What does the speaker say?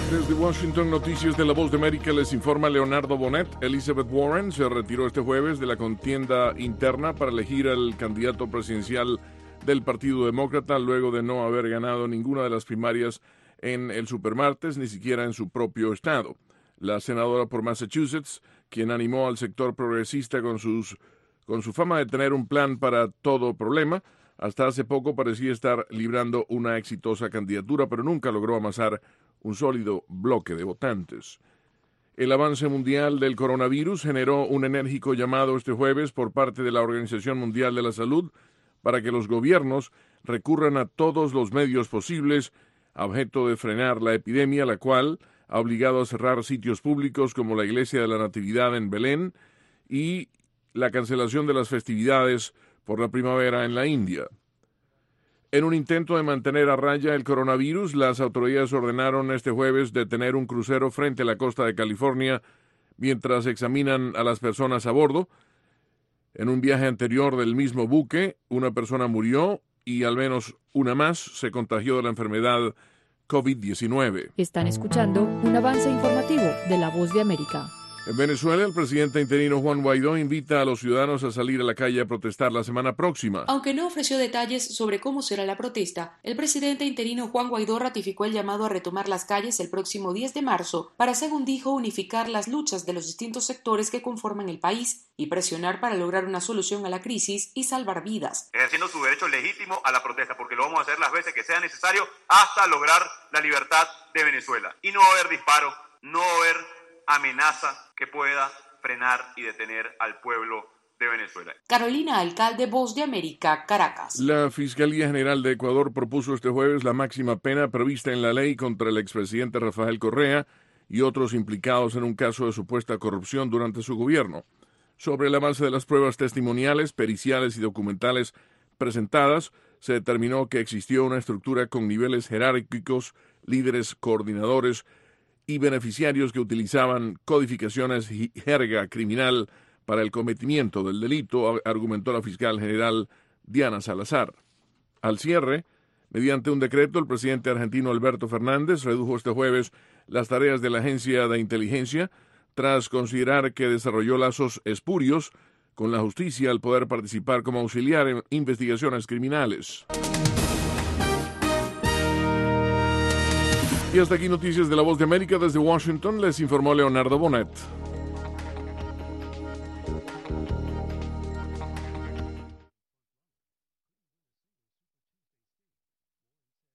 Desde Washington, Noticias de la Voz de América, les informa Leonardo Bonet. Elizabeth Warren se retiró este jueves de la contienda interna para elegir al candidato presidencial del Partido Demócrata luego de no haber ganado ninguna de las primarias en el supermartes, ni siquiera en su propio estado. La senadora por Massachusetts, quien animó al sector progresista con su fama de tener un plan para todo problema, hasta hace poco parecía estar librando una exitosa candidatura, pero nunca logró amasar un sólido bloque de votantes. El avance mundial del coronavirus generó un enérgico llamado este jueves por parte de la Organización Mundial de la Salud para que los gobiernos recurran a todos los medios posibles a objeto de frenar la epidemia, la cual ha obligado a cerrar sitios públicos como la Iglesia de la Natividad en Belén y la cancelación de las festividades por la primavera en la India. En un intento de mantener a raya el coronavirus, las autoridades ordenaron este jueves detener un crucero frente a la costa de California mientras examinan a las personas a bordo. En un viaje anterior del mismo buque, una persona murió y al menos una más se contagió de la enfermedad COVID-19. Están escuchando un avance informativo de La Voz de América. En Venezuela, el presidente interino Juan Guaidó invita a los ciudadanos a salir a la calle a protestar la semana próxima. Aunque no ofreció detalles sobre cómo será la protesta, el presidente interino Juan Guaidó ratificó el llamado a retomar las calles el próximo 10 de marzo para, según dijo, unificar las luchas de los distintos sectores que conforman el país y presionar para lograr una solución a la crisis y salvar vidas. Ejerciendo su derecho legítimo a la protesta, porque lo vamos a hacer las veces que sea necesario hasta lograr la libertad de Venezuela. Y no va a haber disparo, no va a haber amenaza que pueda frenar y detener al pueblo de Venezuela. Carolina Alcalde, Voz de América, Caracas. La Fiscalía General de Ecuador propuso este jueves la máxima pena prevista en la ley contra el expresidente Rafael Correa y otros implicados en un caso de supuesta corrupción durante su gobierno. Sobre el avance de las pruebas testimoniales, periciales y documentales presentadas, se determinó que existió una estructura con niveles jerárquicos, líderes, coordinadores y beneficiarios que utilizaban codificaciones y jerga criminal para el cometimiento del delito, argumentó la fiscal general Diana Salazar. Al cierre, mediante un decreto, el presidente argentino Alberto Fernández redujo este jueves las tareas de la agencia de inteligencia tras considerar que desarrolló lazos espurios con la justicia al poder participar como auxiliar en investigaciones criminales. Y hasta aquí Noticias de la Voz de América. Desde Washington les informó Leonardo Bonet.